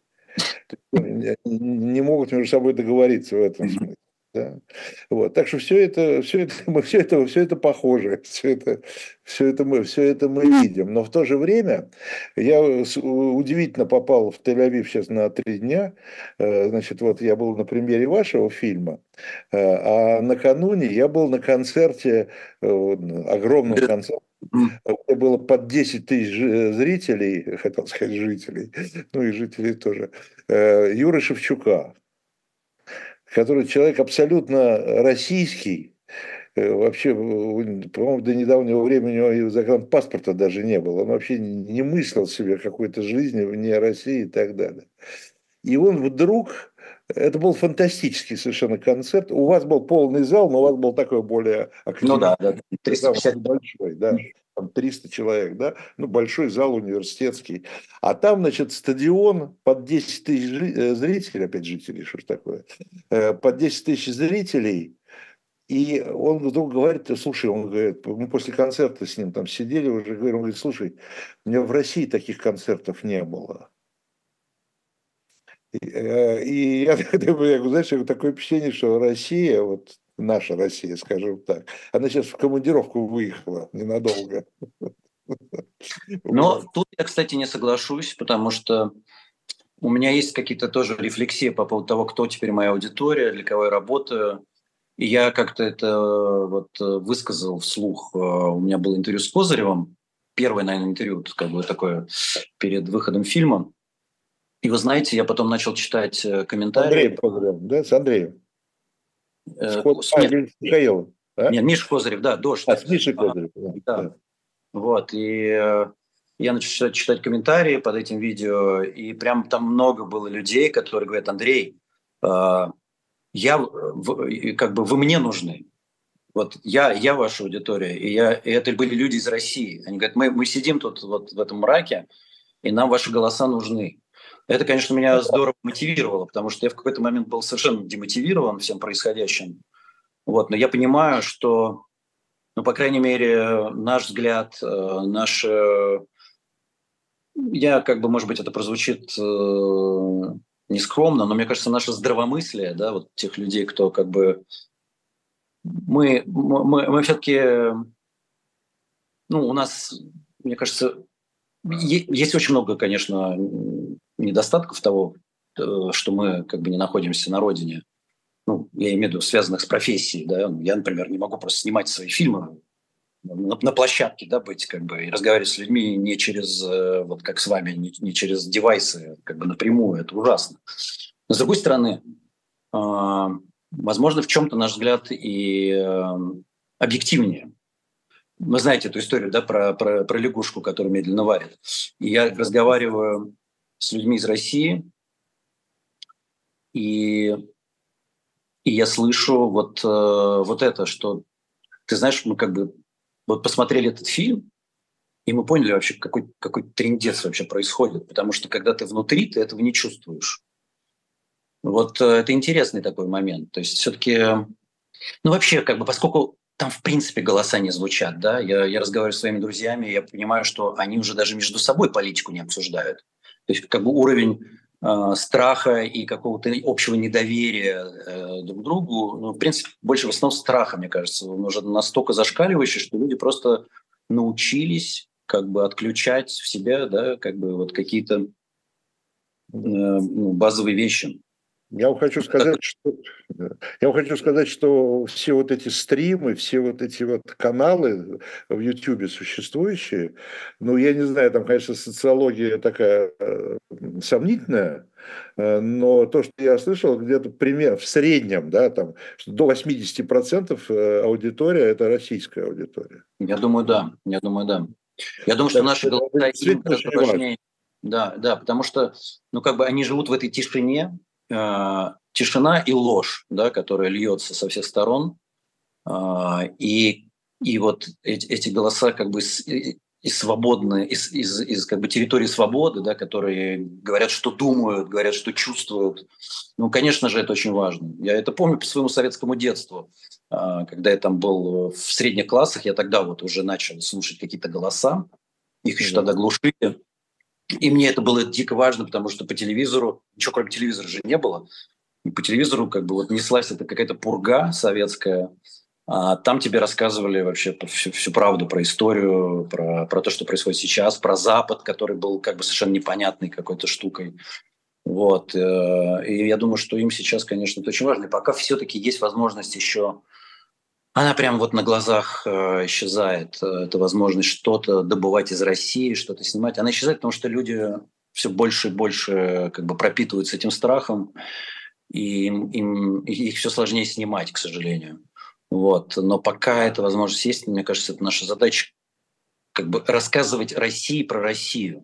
Не могут между собой договориться в этом смысле. Да. Вот. Так что все это, все это, мы, все это, все это похоже, все это, все, это мы, все это мы видим. Но в то же время я удивительно попал в Тель-Авив сейчас на три дня. Значит, вот я был на премьере вашего фильма, а накануне я был на концерте, огромном концерте, где было под десять тысяч зрителей, хотел сказать жителей, ну и жителей тоже, Юры Шевчука, который человек абсолютно российский, вообще, по-моему, до недавнего времени у него загранпаспорта даже не было, он вообще не мыслил себе какой-то жизни вне России и так далее. И он вдруг, это был фантастический совершенно концерт, у вас был полный зал, но у вас был такой более активный, ну да, да, триста пятьдесят большой, да, там триста человек, да, ну большой зал университетский, а там, значит, стадион под десять тысяч зрителей, опять жителей, что ж такое, под десять тысяч зрителей. И он вдруг говорит, слушай, он говорит, мы после концерта с ним там сидели уже, он говорит, слушай, у меня в России таких концертов не было. И, и я, я, знаешь, такое впечатление, что Россия, вот наша Россия, скажем так, она сейчас в командировку выехала ненадолго. Но тут я, кстати, не соглашусь, потому что у меня есть какие-то тоже рефлексии по поводу того, кто теперь моя аудитория, для кого я работаю. И я как-то это вот высказал вслух. У меня было интервью с Козыревым, первое, наверное, интервью, как бы такое, перед выходом фильма. И вы знаете, я потом начал читать комментарии. Андрей Козырев, да, с Андреем. С, Э, Ко- с, а, нет, или с Михаилом, а? нет, Миша Козырев, да, «Дождь». А, с Мишей А, Козыревым, да. да. Да. Вот, и э, я начал читать, читать комментарии под этим видео, и прям там много было людей, которые говорят: Андрей, э, я, в, и как бы вы мне нужны. Вот я, я ваша аудитория, и, я, и это были люди из России. Они говорят, мы, мы сидим тут вот в этом мраке, и нам ваши голоса нужны. Это, конечно, меня здорово мотивировало, потому что я в какой-то момент был совершенно демотивирован всем происходящим. Вот, но я понимаю, что, ну, по крайней мере, наш взгляд, э, наш... э, я как бы, может быть, это прозвучит э, нескромно, но мне кажется, наше здравомыслие, да, вот тех людей, кто как бы... Мы, мы, мы все-таки... Ну, у нас, мне кажется, е- есть очень много, конечно, недостатков того, э, что мы как бы не находимся на родине. Ну, я имею в виду связанных с профессией, да. Я, например, не могу просто снимать свои фильмы на, на площадке, да, быть как бы и разговаривать с людьми не через, э, вот как с вами, не, не через девайсы, как бы напрямую. Это ужасно. Но с другой стороны, э, возможно, в чем-то наш взгляд и э, объективнее. Вы знаете эту историю, да, про, про, про лягушку, которая медленно варит. И я разговариваю с людьми из России, и, и я слышу вот, э, вот это, что, ты знаешь, мы как бы вот посмотрели этот фильм, и мы поняли вообще, какой, какой трындец вообще происходит. Потому что когда ты внутри, ты этого не чувствуешь. Вот э, это интересный такой момент. То есть все-таки, ну вообще, как бы, поскольку там, в принципе, голоса не звучат, да, я, я разговариваю с своими друзьями, я понимаю, что они уже даже между собой политику не обсуждают. То есть как бы уровень э, страха и какого-то общего недоверия э, друг к другу, ну, в принципе, больше в основном страха, мне кажется, он уже настолько зашкаливающий, что люди просто научились как бы отключать в себя, да, как бы вот какие-то э, ну, базовые вещи. Я вам хочу сказать, что да, я вам хочу сказать, что все вот эти стримы, все вот эти вот каналы в Ютубе существующие, ну, я не знаю, там, конечно, социология такая э, сомнительная, э, но то, что я слышал, где-то пример в среднем, да, там, что до восемьдесят процентов э, аудитория – это российская аудитория. Я думаю, да. Я думаю, да. Я думаю, что Так наши что голоса это им действительно гораздо очень важно. важнее. Да, да, потому что, ну, как бы они живут в этой тишине, э, тишина и ложь, да, которая льется со всех сторон, а, и и вот эти, эти голоса как бы из, из свободной, из, из, из как бы территории свободы, да, которые говорят, что думают, говорят, что чувствуют. Ну, конечно же, это очень важно. Я это помню по своему советскому детству. А, когда я там был в средних классах, я тогда вот уже начал слушать какие-то голоса. Их еще Да. тогда глушили. И мне это было дико важно, потому что по телевизору, ничего кроме телевизора же не было. И по телевизору как бы вот неслась эта какая-то пурга советская. А там тебе рассказывали вообще всю, всю правду про историю, про, про то, что происходит сейчас, про Запад, который был как бы совершенно непонятной какой-то штукой. Вот. э, И я думаю, что им сейчас, конечно, это очень важно. И пока все-таки есть возможность еще... Она прям вот на глазах э, исчезает. э, Эта возможность что-то добывать из России, что-то снимать. Она исчезает, потому что люди все больше и больше как бы пропитываются этим страхом, и им, им- и их все сложнее снимать, к сожалению. Вот. Но пока эта возможность есть, мне кажется, это наша задача как бы рассказывать России про Россию.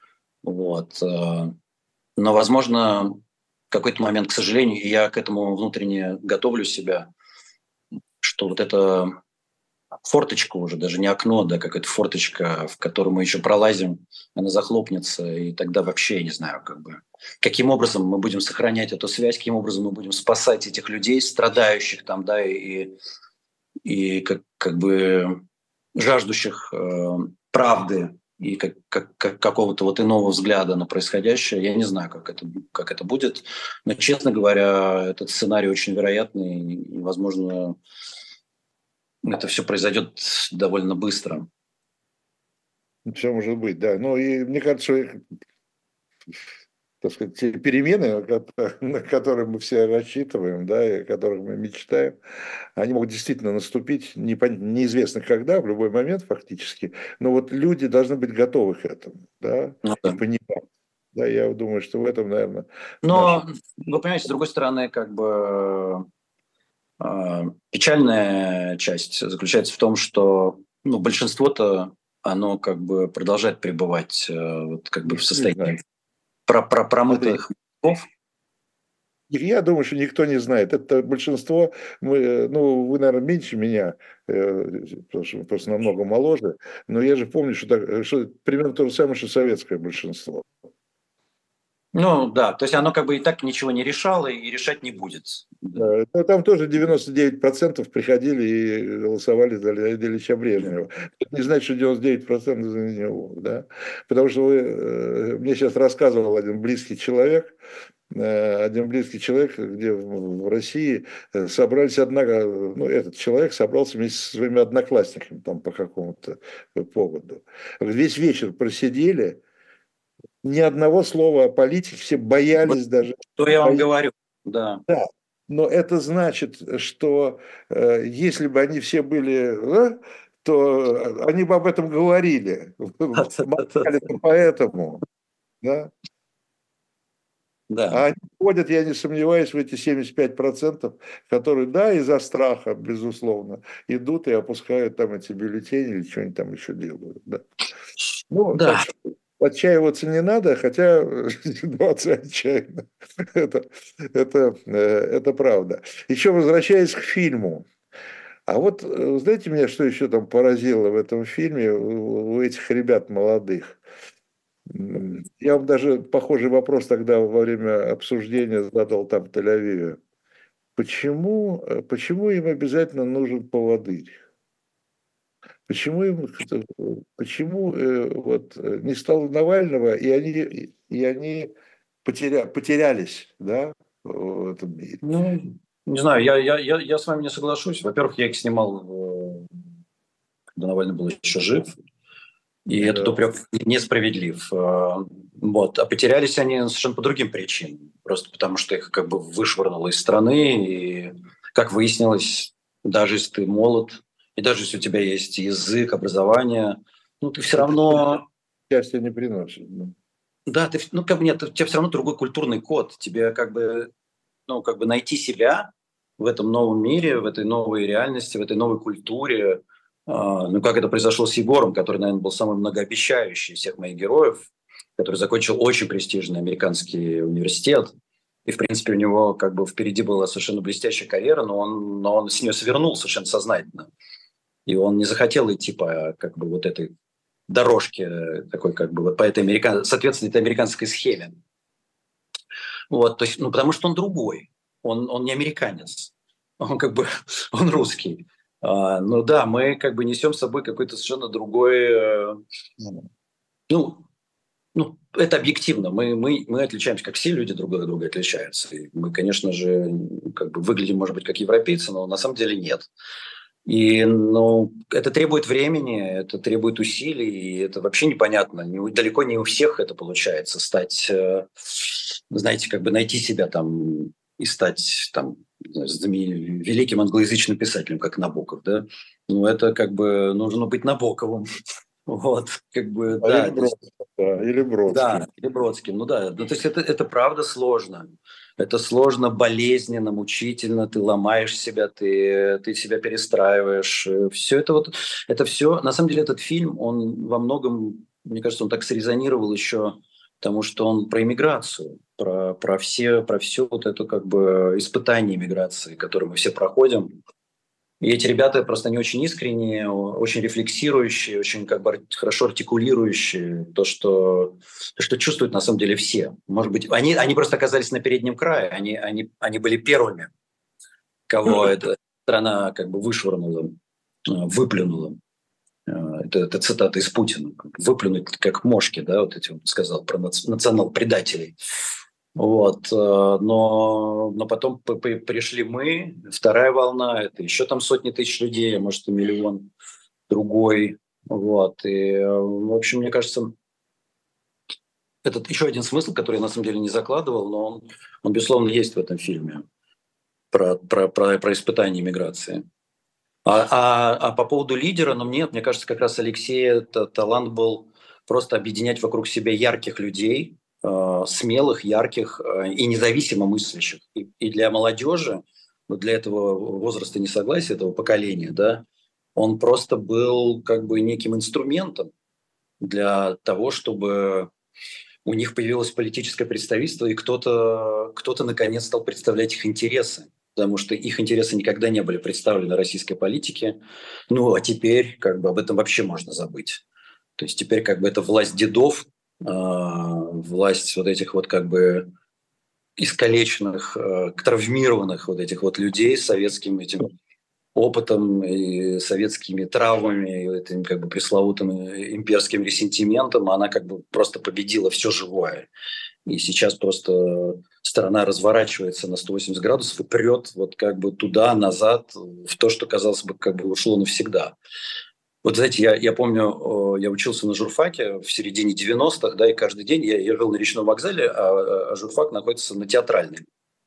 Вот. э, Но, возможно, в какой-то момент, к сожалению, и я к этому внутренне готовлю себя, что вот эта форточка уже, даже не окно, да, какая-то форточка, в которую мы еще пролазим, она захлопнется, и тогда вообще, я не знаю, как бы, каким образом мы будем сохранять эту связь, каким образом мы будем спасать этих людей, страдающих там, да, и, и как, как бы жаждущих э, правды и как, как, как какого-то вот иного взгляда на происходящее. Я не знаю, как это, как это будет, но, честно говоря, этот сценарий очень вероятный, и, возможно, это все произойдет довольно быстро. Все может быть, да. Ну и мне кажется, что так сказать, те перемены, на ко- на которые мы все рассчитываем, да, и о которых мы мечтаем, они могут действительно наступить непон- неизвестно когда, в любой момент фактически, но вот люди должны быть готовы к этому, да, Ну и да. понимать. Да, я думаю, что в этом, наверное, наша... Но, вы понимаете, с другой стороны, как бы э, печальная часть заключается в том, что ну, большинство-то оно как бы продолжает пребывать э, вот как бы в Никто не знает. состоянии про про Смотри, промытых мозгов. я думаю, что никто не знает. Это большинство, мы, э, ну, вы, наверное, меньше меня, э, потому что вы просто намного моложе, но я же помню, что, так- что примерно то же самое, что советское большинство. Ну да, то есть оно как бы и так ничего не решало и решать не будет. Да. Да, ну, там тоже девяносто девять процентов приходили и голосовали за Леонида Ильича Брежнева. Это не значит, что девяносто девять процентов за него, да? Потому что вы, э, мне сейчас рассказывал один близкий человек, э, один близкий человек, где в в России э, собрались, однако, ну, этот человек собрался вместе со своими одноклассниками там по какому-то поводу. Весь вечер просидели, ни одного слова о политике, все Вот боялись даже. что я вам говорю. Да. Да, но это значит, что э, если бы они все были, э, то они бы об этом говорили. Молчали бы поэтому, да? Да. А они ходят, я не сомневаюсь, в эти семьдесят пять процентов, которые, да, из-за страха, безусловно, идут и опускают там эти бюллетени или что-нибудь там еще делают. Да. Ну, так Да. что отчаиваться не надо, хотя ситуация отчаянна. Это, это, э, это правда. Еще возвращаясь к фильму. А вот, э, знаете, меня что еще там поразило в этом фильме у у этих ребят молодых? М, Я вам даже похожий вопрос тогда во время обсуждения задал там в Тель-Авиве. Почему, э, почему им обязательно нужен поводырь? Почему им, это, э, почему э, вот э, не стало Навального, и они, и они потеря, потерялись, да, в этом мире? Ну, не знаю, я, я, я, я с вами не соглашусь. Во-первых, я их снимал, э, когда Навальный был еще жив, и этот Да. упрек несправедлив. Э, Вот. А потерялись они совершенно по другим причинам. Просто потому, что их как бы вышвырнуло из страны, и, как выяснилось, даже если ты молод, и даже если у тебя есть язык, образование, ну, ты все Это равно. счастья не приносит. Ну. Да, ты, ну, как бы нет, у тебя все равно другой культурный код. Тебе как бы, ну, как бы найти себя в этом новом мире, в этой новой реальности, в этой новой культуре. А, ну, как это произошло с Егором, который, наверное, был самый многообещающий из всех моих героев, который закончил очень престижный американский университет. И, в принципе, у него как бы впереди была совершенно блестящая карьера, но он, но он с нее свернул совершенно сознательно. И он не захотел идти по как бы вот этой дорожке, э, такой как бы вот по этой американ... соответственно, этой американской схеме. Вот, то есть, ну, потому что он другой. Он, он не американец. Он как бы, он русский. А, ну да, мы как бы несем с собой какой-то совершенно другой... э, ну, ну, это объективно. Мы, мы, мы отличаемся, как все люди друг от друга отличаются. И мы, конечно же, как бы выглядим, может быть, как европейцы, но на самом деле нет. И ну, это требует времени, это требует усилий, и это вообще непонятно. Не, у- далеко не у всех это получается стать, э, знаете, как бы найти себя там и стать там не знаю, знаме- великим англоязычным писателем, как Набоков, да. Ну, это как бы нужно быть Набоковым. Вот, как бы, А или да. То есть Бродским, да, или да, Бродским. или Бродским, ну да. Ну, то есть это, это правда сложно. Это сложно, болезненно, мучительно. Ты ломаешь себя, ты, ты себя перестраиваешь. Все это вот, это все. На самом деле этот фильм, он во многом, мне кажется, он так срезонировал еще, потому что он про иммиграцию, про, про все, про все вот это как бы испытание иммиграции, которое мы все проходим. И эти ребята просто не очень искренние, очень рефлексирующие, очень как бы ар- хорошо артикулирующие то, что, то, что чувствуют на самом деле все. Может быть, они, они просто оказались на переднем крае, они, они, они были первыми, кого эта страна как бы вышвырнула, э, выплюнула. Э, Это, это цитата из Путина. Выплюнуть как мошки, да, вот эти он сказал про нац- национал-предателей. Вот, э, но, но потом п- п- пришли мы, вторая волна, это еще там сотни тысяч людей, а может и миллион другой. Вот, и, э, в общем, мне кажется, это еще один смысл, который я на самом деле не закладывал, но он, он безусловно, есть в этом фильме про, про, про, про испытание миграции. А, а, а по поводу лидера, ну нет, мне кажется, как раз Алексея талант был просто объединять вокруг себя ярких людей, э, смелых, ярких э, и независимо мыслящих. И, и для молодежи, вот для этого возраста несогласия, этого поколения, да, он просто был как бы неким инструментом для того, чтобы у них появилось политическое представительство, и кто-то, кто-то наконец стал представлять их интересы. Потому что их интересы никогда не были представлены российской политике. Ну, а теперь как бы об этом вообще можно забыть. То есть теперь как бы это власть дедов, э, власть вот этих вот как бы искалеченных, э, травмированных вот этих вот людей с советским этим опытом и советскими травмами, и этим как бы пресловутым имперским ресентиментом, она как бы просто победила все живое. И сейчас просто страна разворачивается на сто восемьдесят градусов и прет вот как бы туда, назад, в то, что, казалось бы, как бы ушло навсегда. Вот, знаете, я, я помню, я учился на журфаке в середине девяностых, да, и каждый день я, я жил на речном вокзале, а, а журфак находится на Театральной.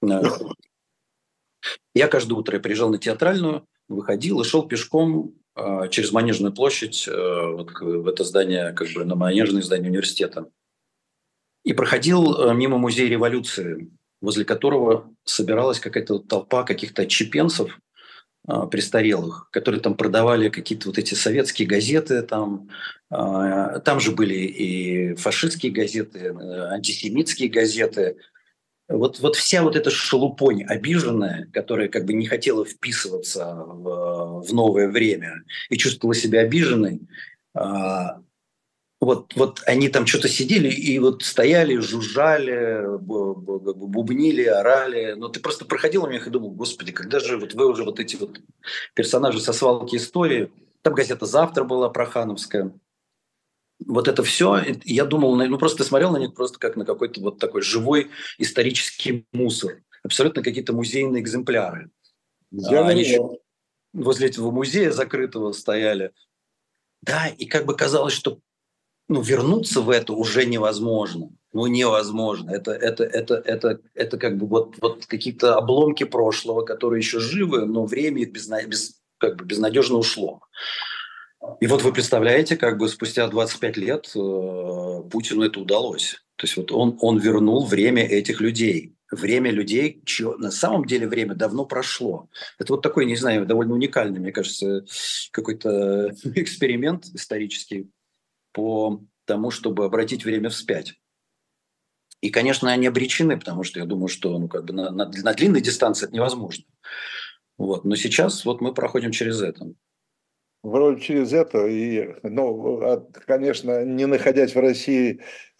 Я каждое утро приезжал на Театральную, выходил и шел пешком э, через Манежную площадь э, вот, в это здание, как бы на Манежное здание университета. И проходил э, мимо Музея революции, возле которого собиралась какая-то толпа каких-то отщепенцев э, престарелых, которые там продавали какие-то вот эти советские газеты. Там, э, там же были и фашистские газеты, э, антисемитские газеты. Вот, вот вся вот эта шелупонь обиженная, которая как бы не хотела вписываться в, в новое время и чувствовала себя обиженной, а, вот, вот они там что-то сидели и вот стояли, жужжали, бубнили, орали. Но ты просто проходил у них и думал, господи, когда же вот вы уже вот эти вот персонажи со свалки истории. Там газета «Завтра» была прохановская. Вот это все, я думал, ну просто смотрел на них просто как на какой-то вот такой живой исторический мусор. Абсолютно какие-то музейные экземпляры. Я Они еще возле этого музея закрытого стояли. Да, и как бы казалось, что ну, вернуться в это уже невозможно. Ну, невозможно. Это, это, это, это, это как бы вот, вот какие-то обломки прошлого, которые еще живы, но время их безна... без... как бы безнадежно ушло. И вот вы представляете, как бы спустя двадцать пять лет э, Путину это удалось. То есть вот он, он вернул время этих людей. Время людей, чье на самом деле время давно прошло. Это вот такой, не знаю, довольно уникальный, мне кажется, какой-то эксперимент исторический по тому, чтобы обратить время вспять. И, конечно, они обречены, потому что я думаю, что ну, как бы на, на, на длинной дистанции это невозможно. Вот. Но сейчас вот мы проходим через это. Вроде через это, и, ну, конечно, не находясь в России,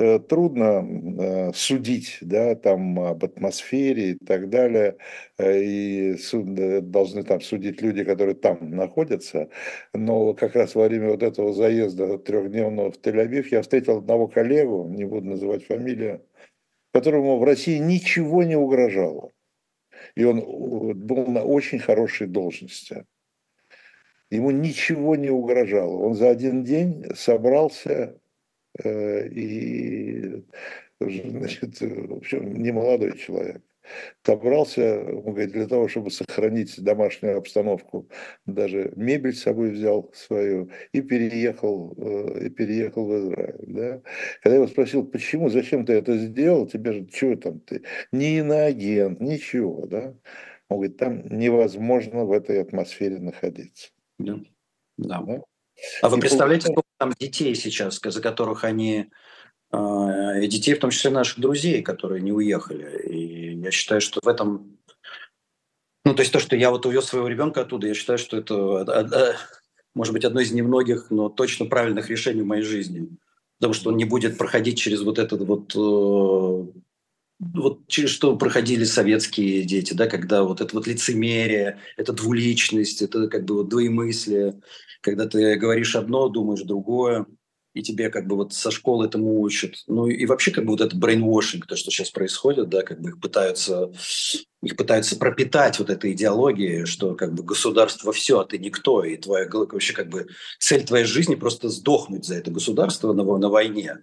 трудно судить, да, там об атмосфере и так далее, и должны там судить люди, которые там находятся, но как раз во время вот этого заезда трехдневного в Тель-Авив я встретил одного коллегу, не буду называть фамилию, которому в России ничего не угрожало, и он был на очень хорошей должности. Ему ничего не угрожало. Он за один день собрался э, и, значит, в общем, не молодой человек. Собрался, он говорит, для того, чтобы сохранить домашнюю обстановку, даже мебель с собой взял свою и переехал, э, и переехал в Израиль. Да? Когда я его спросил, почему, зачем ты это сделал, тебе же, чего там ты, не иноагент, ничего, да? Он говорит, там невозможно в этой атмосфере находиться. Да. Да. Да? А вы И представляете, сколько там детей сейчас, за которых они, э, детей, в том числе наших друзей, которые не уехали. И я считаю, что в этом, ну то есть то, что я вот увез своего ребенка оттуда, я считаю, что это, может быть, одно из немногих, но точно правильных решений в моей жизни, потому что он не будет проходить через вот этот вот э, вот через что проходили советские дети, да, когда вот это вот лицемерие, это двуличность, это как бы вот двоемыслие, когда ты говоришь одно, думаешь другое, и тебе как бы вот со школы этому учат. Ну и вообще как бы вот это брейнвошинг, то, что сейчас происходит, да, как бы их пытаются, их пытаются пропитать вот этой идеологией, что как бы государство все, а ты никто, и твоя вообще как бы цель твоей жизни просто сдохнуть за это государство на, на войне.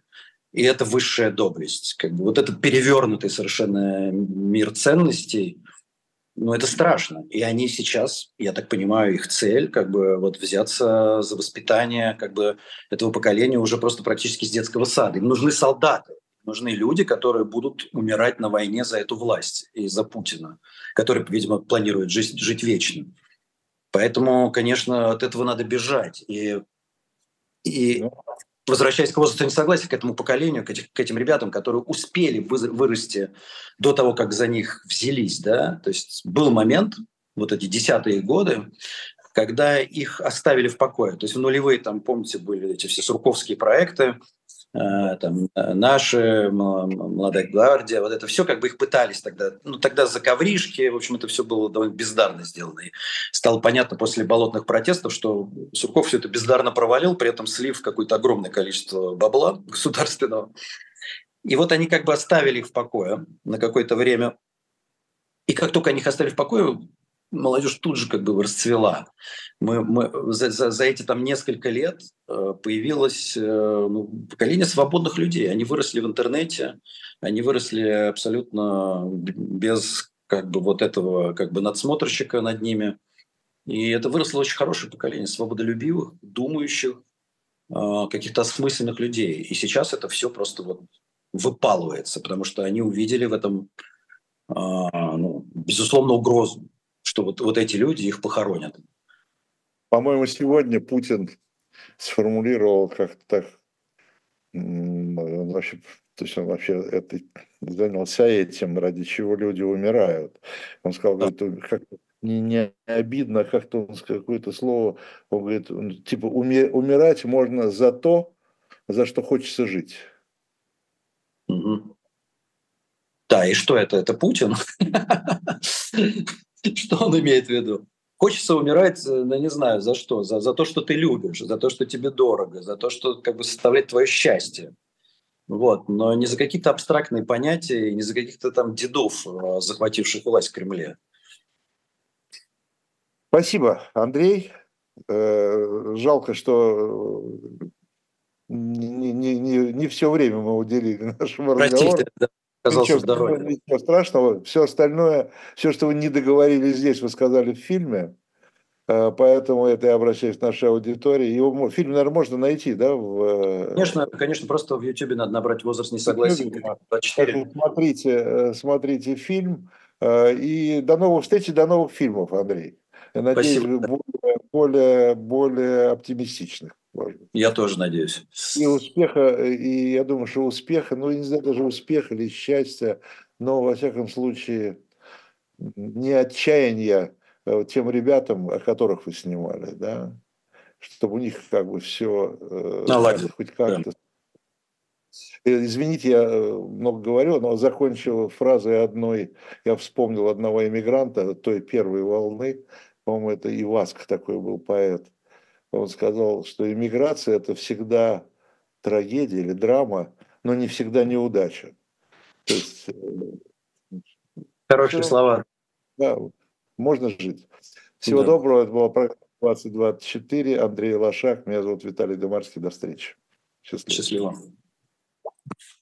И это высшая доблесть. Как бы вот этот перевернутый совершенно мир ценностей, ну, это страшно. И они сейчас, я так понимаю, их цель, как бы вот взяться за воспитание как бы этого поколения уже просто практически с детского сада. Им нужны солдаты, нужны люди, которые будут умирать на войне за эту власть и за Путина, который, видимо, планирует жить, жить вечно. Поэтому, конечно, от этого надо бежать. И, и Ну, возвращаясь к возрасту несогласия, к этому поколению, к, этих, к этим ребятам, которые успели вы- вырасти до того, как за них взялись, да, то есть был момент, вот эти десятые годы, когда их оставили в покое. То есть в нулевые, там, помните, были эти все сурковские проекты, э, там, э, наши, м- м- молодая гвардия, вот это все как бы их пытались тогда, ну тогда за ковришки, в общем, это все было довольно бездарно сделано. И стало понятно после болотных протестов, что Сурков все это бездарно провалил, при этом слив какое-то огромное количество бабла государственного. И вот они как бы оставили их в покое на какое-то время. И как только они их оставили в покое, молодежь тут же как бы расцвела. Мы, мы, за, за, за эти там несколько лет э, появилось э, ну, поколение свободных людей. Они выросли в интернете, они выросли абсолютно без как бы вот этого как бы надсмотрщика над ними. И это выросло очень хорошее поколение свободолюбивых, думающих, э, каких-то осмысленных людей. И сейчас это все просто вот выпалывается, потому что они увидели в этом а, ну, безусловно, угрозу, что вот, вот эти люди их похоронят. по-моему, сегодня Путин сформулировал как-то так, м, он вообще, то есть он вообще это, занялся этим, ради чего люди умирают. Он сказал, Да. говорит, как не, не обидно, как-то он сказал какое-то слово, он говорит, он, типа уми- умирать можно за то, за что хочется жить. Мгм. Да, и что это? Это Путин? Что он имеет в виду? Хочется умирать, э, ну, не знаю, за что? За, за то, что ты любишь, за то, что тебе дорого, за то, что как бы составляет твое счастье. Вот. Но не за какие-то абстрактные понятия, и не за каких-то там дедов, э, захвативших власть в Кремле. Спасибо, Андрей. Э, Жалко, что не, не, не, не все время мы уделили нашему Простите, разговору. да, оказался Ничего, в дороге. ничего страшного. Все остальное, все, что вы не договорили здесь, вы сказали в фильме. Э, Поэтому это я обращаюсь к нашей аудитории. Его мо- фильм, наверное, можно найти, да, в Конечно, э, конечно, просто в Ютубе надо набрать возраст несогласия YouTube. Да. двадцать Так четыре. что смотрите, э, смотрите фильм. Э, И до новых встреч и до новых фильмов, Андрей. Я надеюсь, Спасибо. вы более, более, более оптимистичных. Может быть. Я тоже надеюсь. И успеха, и я думаю, что успеха, ну, не знаю, даже успеха или счастья, но, во всяком случае, не отчаяния э, тем ребятам, о которых вы снимали, да, чтобы у них как бы все Наладил. хоть Да. как-то. Э, Извините, я э, много говорю, но закончил фразой одной, я вспомнил одного иммигранта той первой волны, по-моему, это Иваск такой был поэт. Он сказал, что иммиграция – это всегда трагедия или драма, но не всегда неудача. То есть Хорошие все, слова. да, можно жить. Всего Да. доброго. Это была программа двадцать двадцать четыре. Андрей Лошак. Меня зовут Виталий Демарский. До встречи. Счастливо. Счастливо.